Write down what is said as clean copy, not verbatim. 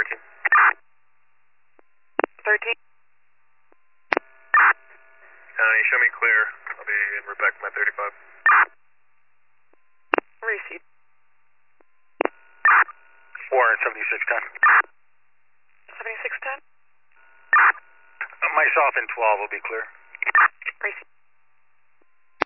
13. 13. County, show me clear. I'll be in back to my 35. Receive. 47610. 7610. Myself in 12 will be clear. Receive.